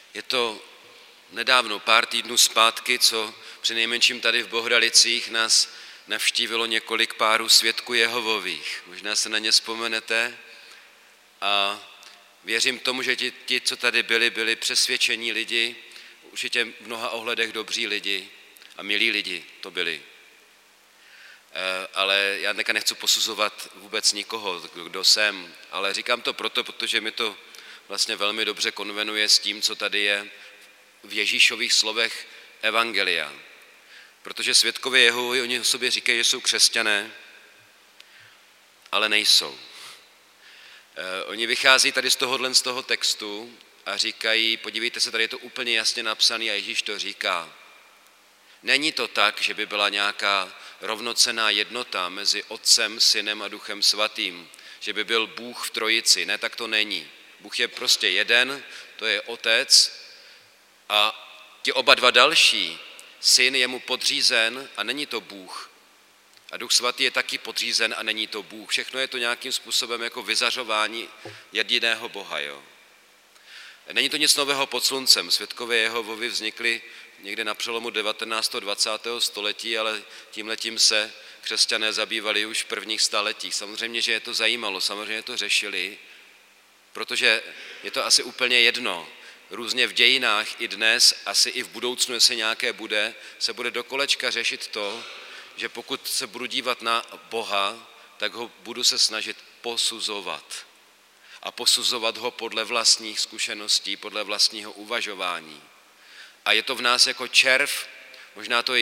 Je to nedávno, pár týdnů zpátky, co přinejmenším tady v Bohdalicích nás navštívilo několik párů svědků Jehovových. Možná se na ně vzpomenete a věřím tomu, že ti, co tady byli přesvědčení lidi, určitě v mnoha ohledech dobří lidi a milí lidi to byli. Ale já nechci posuzovat vůbec nikoho, kdo jsem, ale říkám to proto, protože mi to vlastně velmi dobře konvenuje s tím, co tady je v Ježíšových slovech evangelia. Protože svědkové Jehovovi, oni o sobě říkají, že jsou křesťané, ale nejsou. Oni vychází tady z toho textu a říkají, podívejte se, tady je to úplně jasně napsané a Ježíš to říká. Není to tak, že by byla nějaká rovnocenná jednota mezi Otcem, Synem a Duchem Svatým, že by byl Bůh v trojici. Ne, tak to není. Bůh je prostě jeden, to je Otec a ti oba dva další, Syn je mu podřízen a není to Bůh. A Duch Svatý je taky podřízen a není to Bůh. Všechno je to nějakým způsobem jako vyzařování jediného Boha. Jo? Není to nic nového pod sluncem. Svědkové Jehovovi vznikly někde na přelomu 19. a 20. století, ale tímhletím se křesťané zabývali už v prvních staletích. Samozřejmě, že je to zajímalo, samozřejmě to řešili, protože je to asi úplně jedno. Různě v dějinách i dnes, asi i v budoucnu, jestli nějaké bude, se bude do kolečka řešit to, že pokud se budu dívat na Boha, tak ho budu se snažit posuzovat. A posuzovat ho podle vlastních zkušeností, podle vlastního uvažování. A je to v nás jako červ, možná to je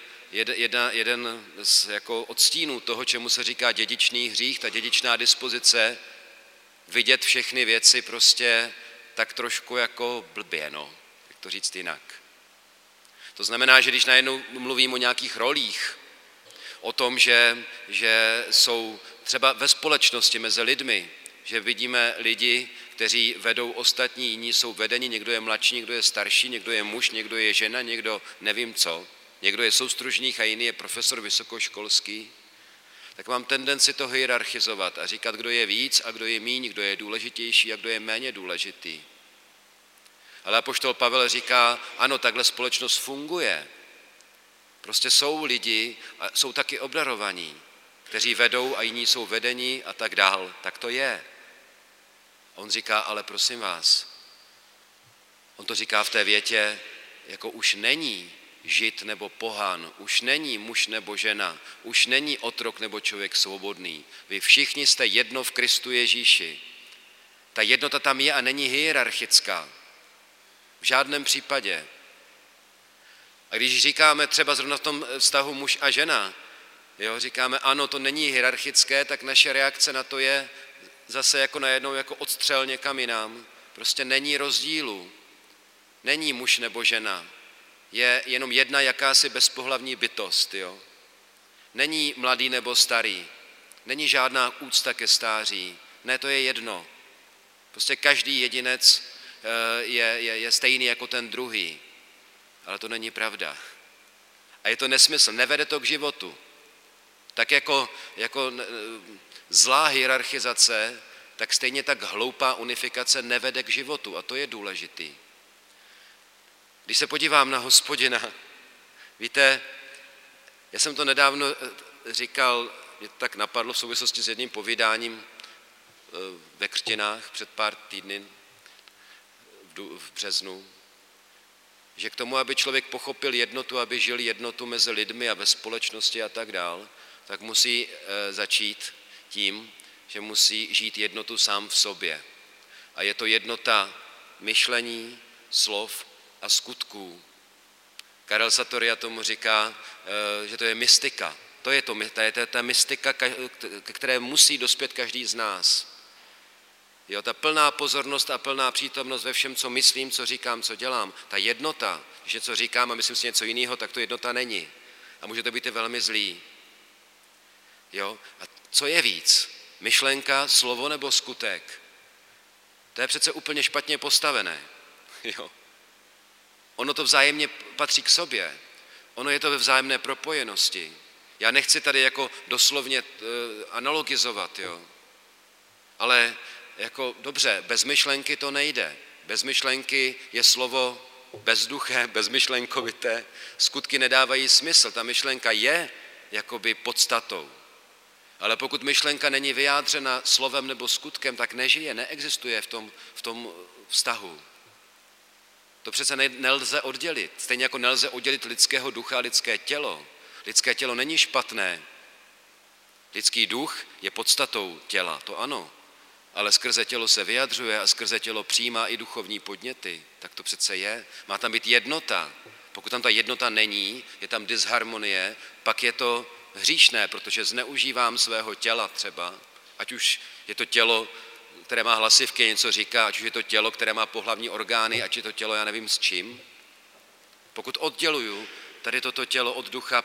jeden z jako odstínů toho, čemu se říká dědičný hřích, ta dědičná dispozice, vidět všechny věci prostě tak trošku jako blbě, jak to říct jinak. To znamená, že když najednou mluvím o nějakých rolích, o tom, že jsou třeba ve společnosti mezi lidmi, že vidíme lidi, kteří vedou ostatní, jiní jsou vedeni, někdo je mladší, někdo je starší, někdo je muž, někdo je žena, někdo nevím co, někdo je soustružník a jiný je profesor vysokoškolský, tak mám tendenci to hierarchizovat a říkat, kdo je víc a kdo je míň, kdo je důležitější a kdo je méně důležitý. Ale apoštol Pavel říká, ano, takhle společnost funguje. Prostě jsou lidi a jsou taky obdarovaní, kteří vedou a jiní jsou vedeni a tak dál. Tak to je. A on říká, ale prosím vás, on to říká v té větě, jako už není žid nebo pohan, už není muž nebo žena, už není otrok nebo člověk svobodný. Vy všichni jste jedno v Kristu Ježíši. Ta jednota tam je a není hierarchická. V žádném případě. A když říkáme třeba zrovna v tom vztahu muž a žena, jo, říkáme ano, to není hierarchické, tak naše reakce na to je zase jako najednou jako odstřel někam jinam. Prostě není rozdílu. Není muž nebo žena. Je jenom jedna jakási bezpohlavní bytost. Jo. Není mladý nebo starý. Není žádná úcta ke stáří. Ne, to je jedno. Prostě každý jedinec je stejný jako ten druhý. Ale to není pravda. A je to nesmysl. Nevede to k životu. Tak jako zlá hierarchizace, tak stejně tak hloupá unifikace nevede k životu. A to je důležitý. Když se podívám na Hospodina, víte, já jsem to nedávno říkal, mě to tak napadlo v souvislosti s jedním povídáním ve Křtinách před pár týdny v březnu, že k tomu, aby člověk pochopil jednotu, aby žil jednotu mezi lidmi a ve společnosti a tak dál, tak musí začít tím, že musí žít jednotu sám v sobě. A je to jednota myšlení, slov a skutků. Karel Satoria tomu říká, že to je mystika. To je ta mystika, ke které musí dospět každý z nás. Jo, ta plná pozornost a plná přítomnost ve všem, co myslím, co říkám, co dělám. Ta jednota, když něco říkám a myslím si něco jiného, tak to jednota není. A může to být i velmi zlý. Jo? A co je víc? Myšlenka, slovo nebo skutek? To je přece úplně špatně postavené. Jo? Ono to vzájemně patří k sobě. Ono je to ve vzájemné propojenosti. Já nechci tady jako doslovně analogizovat, jo? Ale jako dobře, bez myšlenky to nejde, Bez myšlenky je slovo bezduché, bezmyšlenkovité, skutky nedávají smysl. Ta myšlenka je jakoby podstatou. Ale pokud myšlenka není vyjádřena slovem nebo skutkem, tak nežije, neexistuje v tom vztahu. To přece nelze oddělit. Stejně jako nelze oddělit lidského ducha a lidské tělo. Lidské tělo není špatné. Lidský duch je podstatou těla, to ano. Ale skrze tělo se vyjadřuje a skrze tělo přijímá i duchovní podněty. Tak to přece je. Má tam být jednota. Pokud tam ta jednota není, je tam disharmonie, pak je to hříšné, protože zneužívám svého těla třeba, ať už je to tělo, které má hlasivky, něco říká, ať už je to tělo, které má pohlavní orgány, ať je to tělo, já nevím s čím. Pokud odděluju tady toto tělo od ducha,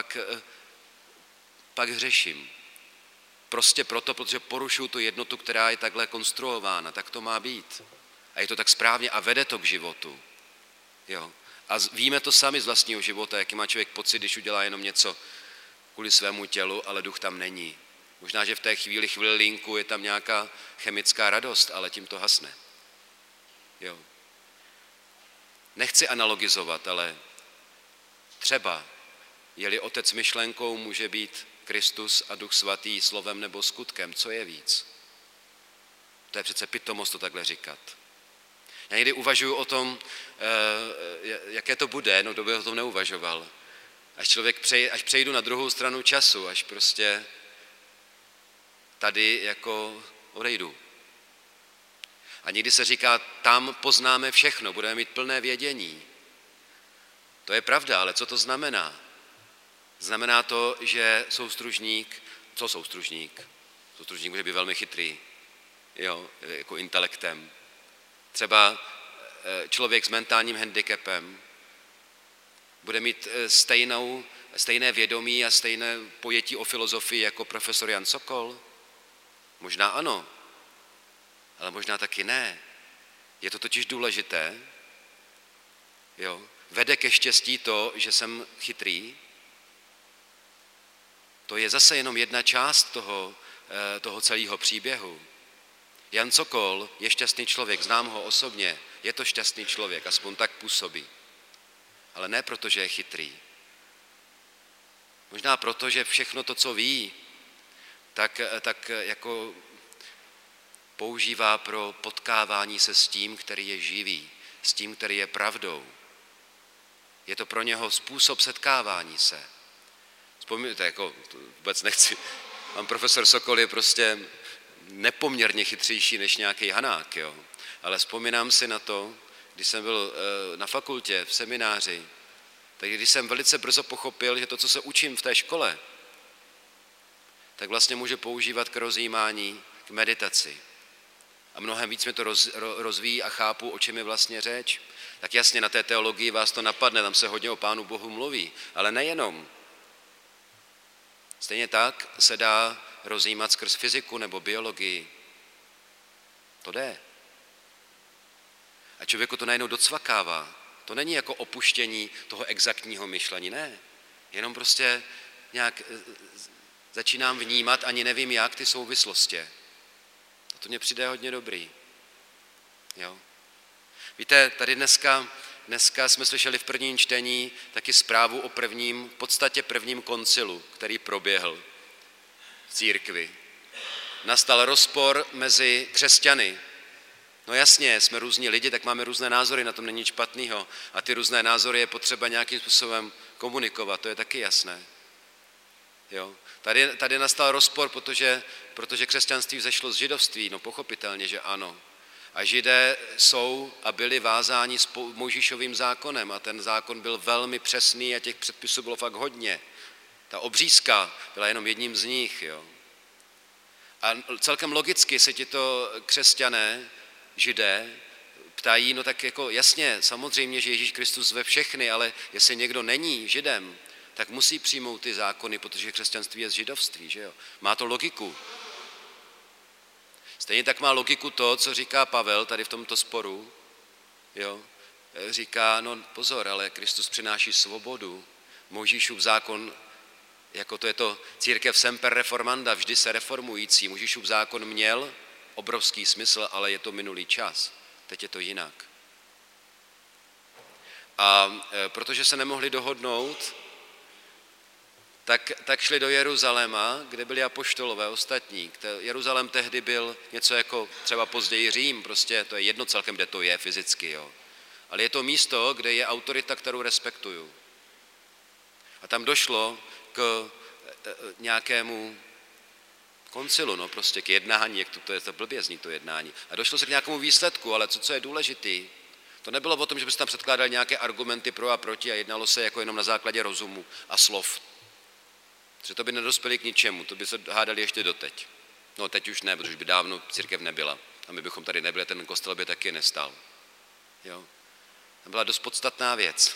pak hřeším. Prostě proto, protože porušuju tu jednotu, která je takhle konstruována, tak to má být. A je to tak správně a vede to k životu. Jo. A víme to sami z vlastního života, jaký má člověk pocit, když udělá jenom něco kvůli svému tělu, ale duch tam není. Možná, že v té chvilinku je tam nějaká chemická radost, ale tím to hasne. Jo. Nechci analogizovat, ale třeba, je-li otec myšlenkou, může být Kristus a Duch Svatý slovem nebo skutkem. Co je víc? To je přece pitomost to takhle říkat. Já někdy uvažuji o tom, jaké to bude, no kdo by o tom neuvažoval. Až přejdu na druhou stranu času, až prostě tady jako odejdu. A někdy se říká, tam poznáme všechno, budeme mít plné vědění. To je pravda, ale co to znamená? Znamená to, že soustružník, co soustružník? Soustružník může být velmi chytrý, jo, jako intelektem. Třeba člověk s mentálním handicapem bude mít stejné vědomí a stejné pojetí o filozofii jako profesor Jan Sokol? Možná ano, ale možná taky ne. Je to totiž důležité. Jo. Vede ke štěstí to, že jsem chytrý. To je zase jenom jedna část toho celého příběhu. Jan Sokol je šťastný člověk, znám ho osobně, je to šťastný člověk, aspoň tak působí. Ale ne proto, že je chytrý. Možná proto, že všechno to, co ví, tak jako používá pro potkávání se s tím, který je živý, s tím, který je pravdou. Je to pro něho způsob setkávání se. Vzpomínejte, jako vůbec nechci, pan profesor Sokol je prostě nepoměrně chytřejší než nějaký Hanák, jo. Ale vzpomínám si na to, když jsem byl na fakultě, v semináři, tak když jsem velice brzo pochopil, že to, co se učím v té škole, tak vlastně můžu používat k rozjímání, k meditaci. A mnohem víc mi to rozvíjí a chápu, o čem je vlastně řeč. Tak jasně, na té teologii vás to napadne, tam se hodně o Pánu Bohu mluví, ale nejenom. Stejně tak se dá rozjímat skrz fyziku nebo biologii. To jde. A člověku to najednou docvakává. To není jako opuštění toho exaktního myšlení, ne. Jenom prostě nějak začínám vnímat, ani nevím jak, ty souvislosti. A to mně přijde hodně dobrý. Jo. Víte, tady dneska jsme slyšeli v prvním čtení taky zprávu o v podstatě prvním koncilu, který proběhl v církvi. Nastal rozpor mezi křesťany. No jasně, jsme různí lidi, tak máme různé názory, na tom není nic špatného. A ty různé názory je potřeba nějakým způsobem komunikovat, to je taky jasné. Jo. Tady nastal rozpor, protože křesťanství vzešlo z židovství, no pochopitelně, že ano. A Židé jsou a byli vázáni s Mojžíšovým zákonem a ten zákon byl velmi přesný a těch předpisů bylo fakt hodně. Ta obřízka byla jenom jedním z nich. Jo. A celkem logicky se tito křesťané, Židé, ptají, no tak jako jasně, samozřejmě, že Ježíš Kristus zve všechny, ale jestli někdo není Židem, tak musí přijmout ty zákony, protože křesťanství je z židovství, že jo. Má to logiku. Stejně tak má logiku to, co říká Pavel tady v tomto sporu. Jo? Říká, no pozor, ale Kristus přináší svobodu. Mojžíšův zákon, jako to je to církev semper reformanda, vždy se reformující. Mojžíšův zákon měl obrovský smysl, ale je to minulý čas. teď je to jinak. A protože se nemohli dohodnout, tak šli do Jeruzaléma, kde byli apoštolové ostatní. Jeruzalém tehdy byl něco jako třeba později Řím, prostě to je jedno celkem, kde to je fyzicky, jo. Ale je to místo, kde je autorita, kterou respektuju. A tam došlo k nějakému koncilu, no prostě k jednání, jak to je to blbě zní to jednání. A došlo se k nějakému výsledku, ale co je důležitý, to nebylo o tom, že by se tam předkládali nějaké argumenty pro a proti a jednalo se jako jenom na základě rozumu a slov. Že to by nedospěli k ničemu, to by se hádali ještě doteď. No teď už ne, protože by dávno církev nebyla. A my bychom tady nebyli, ten kostel by taky nestál. Jo. To byla dost podstatná věc.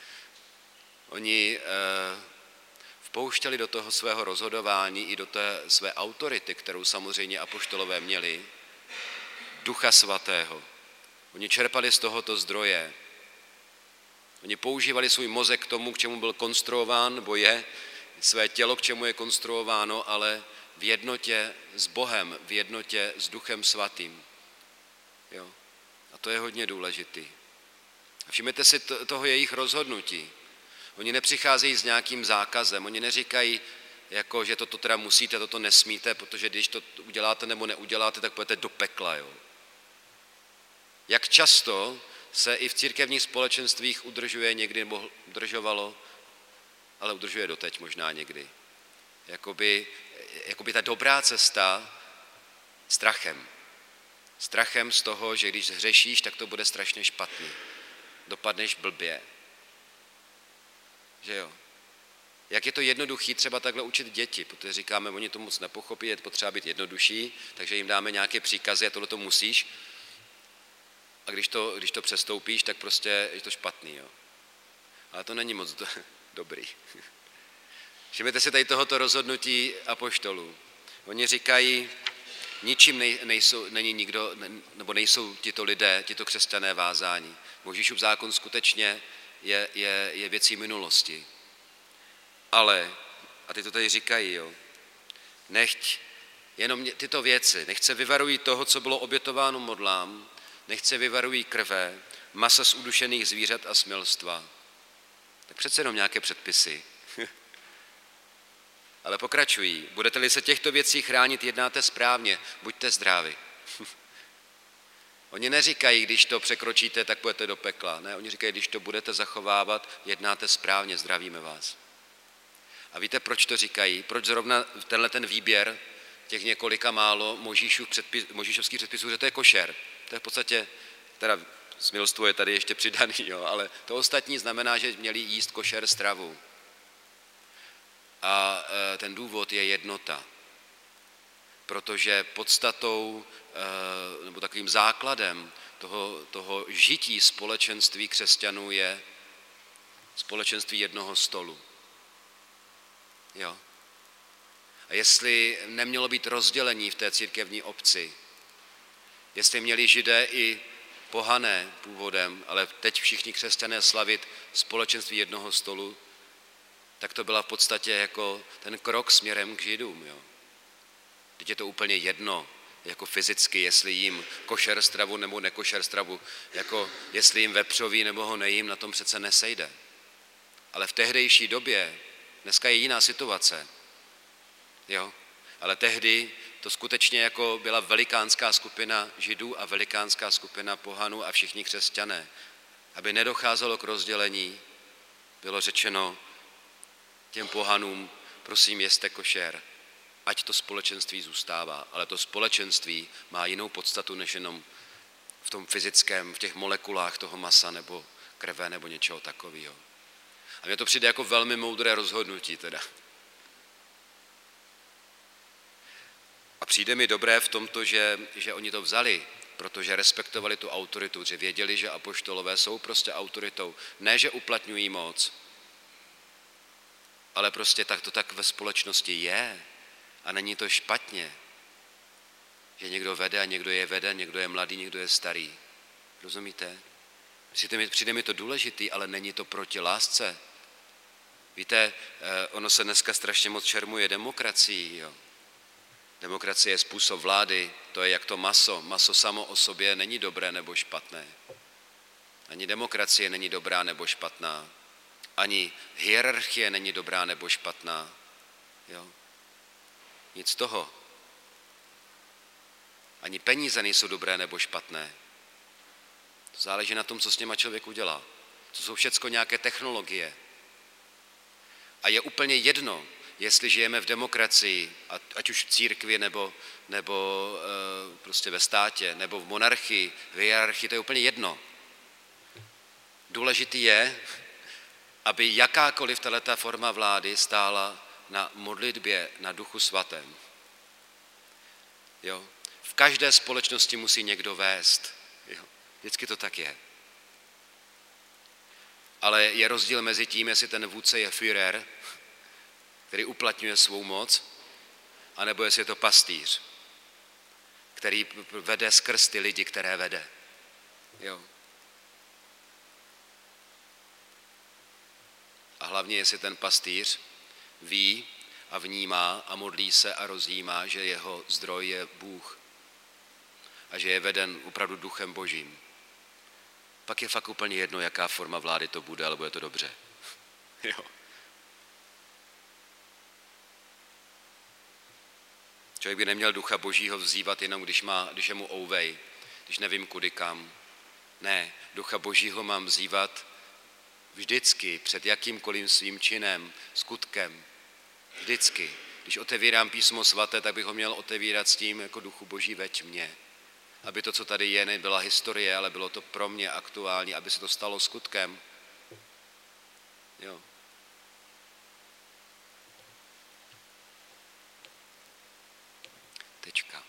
Oni vpouštěli do toho svého rozhodování i do té své autority, kterou samozřejmě apoštolové měli, Ducha Svatého. Oni čerpali z tohoto zdroje. Oni používali svůj mozek k tomu, k čemu byl konstruován, nebo je, své tělo, k čemu je konstruováno, ale v jednotě s Bohem, v jednotě s Duchem Svatým. Jo? A to je hodně důležitý. A všimněte si toho jejich rozhodnutí. Oni nepřicházejí s nějakým zákazem, oni neříkají, jako, že toto teda musíte, toto nesmíte, protože když to uděláte nebo neuděláte, tak půjdete do pekla. Jo? Jak často se i v církevních společenstvích udržuje někdy, nebo udržovalo, ale udržuje doteď možná někdy. Jakoby ta dobrá cesta strachem. Strachem z toho, že když hřešíš, tak to bude strašně špatný. Dopadneš blbě. Že jo? Jak je to jednoduchý třeba takhle učit děti, protože říkáme, oni to moc nepochopí, je potřeba být jednodušší, takže jim dáme nějaké příkazy a tohle to musíš. A když to přestoupíš, tak prostě je to špatný. Jo? Ale to není moc dobrý. Všimněte si tady tohoto rozhodnutí apoštolů. Oni říkají, ničím není nikdo, nebo nejsou tito lidé, tito křesťané vázání. Mojžíšův zákon skutečně je věcí minulosti. Ale, a ty to tady říkají, jo, nechť jenom tyto věci, nechť se vyvarují toho, co bylo obětováno modlám, nechť se vyvarují krve, masa z udušených zvířat a smilstva. Tak přece jenom nějaké předpisy. Ale pokračují. Budete-li se těchto věcí chránit, jednáte správně, buďte zdraví. Oni neříkají, když to překročíte, tak půjdete do pekla. Ne, oni říkají, když to budete zachovávat, jednáte správně, zdravíme vás. A víte, proč to říkají? Proč zrovna tenhle ten výběr těch několika málo Mojžíšovských předpisů, že to je košer. To je v podstatě, teda smilstvo je tady ještě přidaný, jo, ale to ostatní znamená, že měli jíst košer stravu. A ten důvod je jednota. Protože podstatou, nebo takovým základem toho žití společenství křesťanů je společenství jednoho stolu. Jo. A jestli nemělo být rozdělení v té církevní obci, jestli měli Židé i pohané původem, ale teď všichni křesťané slavit společenství jednoho stolu, tak to byla v podstatě jako ten krok směrem k Židům. Jo. Teď je to úplně jedno, jako fyzicky, jestli jim košer stravu nebo nekošer stravu, jako jestli jim vepřový nebo ho nejím, na tom přece nesejde. Ale v tehdejší době, dneska je jiná situace, jo, ale tehdy to skutečně jako byla velikánská skupina Židů a velikánská skupina pohanů a všichni křesťané. Aby nedocházelo k rozdělení, bylo řečeno těm pohanům, prosím, jeste košer, ať to společenství zůstává, ale to společenství má jinou podstatu, než jenom v tom fyzickém, v těch molekulách toho masa nebo krve nebo něčeho takového. A mně to přijde jako velmi moudré rozhodnutí teda. A přijde mi dobré v tomto, že oni to vzali, protože respektovali tu autoritu, že věděli, že apoštolové jsou prostě autoritou. Ne, že uplatňují moc, ale prostě tak to tak ve společnosti je. A není to špatně, že někdo vede a někdo je veden, někdo je mladý, někdo je starý. Rozumíte? Přijde mi to důležitý, ale není to proti lásce. Víte, ono se dneska strašně moc šermuje demokracií. Jo. Demokracie je způsob vlády To je jak to maso. Maso samo o sobě není dobré nebo špatné. Ani demokracie není dobrá nebo špatná. Ani hierarchie není dobrá nebo špatná. Jo? Nic z toho. Ani peníze nejsou dobré nebo špatné. To záleží na tom, co s něma člověk udělá. To jsou všecko nějaké technologie. A je úplně jedno, jestli žijeme v demokracii, ať už v církvi, nebo prostě ve státě, nebo v monarchii, v hierarchii, to je úplně jedno. Důležitý je, aby jakákoliv tato forma vlády stála na modlitbě na Duchu Svatém. Jo? V každé společnosti musí někdo vést. Jo? Vždycky to tak je. Ale je rozdíl mezi tím, jestli ten vůdce je Führer, který uplatňuje svou moc, anebo jestli je to pastýř, který vede skrz ty lidi, které vede. Jo. A hlavně, jestli ten pastýř ví a vnímá a modlí se a rozjímá, že jeho zdroj je Bůh a že je veden opravdu Duchem Božím. Pak je fakt úplně jedno, jaká forma vlády to bude, ale bude to dobře. Jo. Člověk by neměl Ducha Božího vzývat jenom, když je mu ouvej, když nevím kudy kam. Ne, Ducha Božího mám vzývat vždycky, před jakýmkoliv svým činem, skutkem. Vždycky. Když otevírám Písmo svaté, tak bych ho měl otevírat s tím, jako Duchu Boží veď mě. Aby to, co tady je, nebyla historie, ale bylo to pro mě aktuální, aby se to stalo skutkem. Jo. Tečka.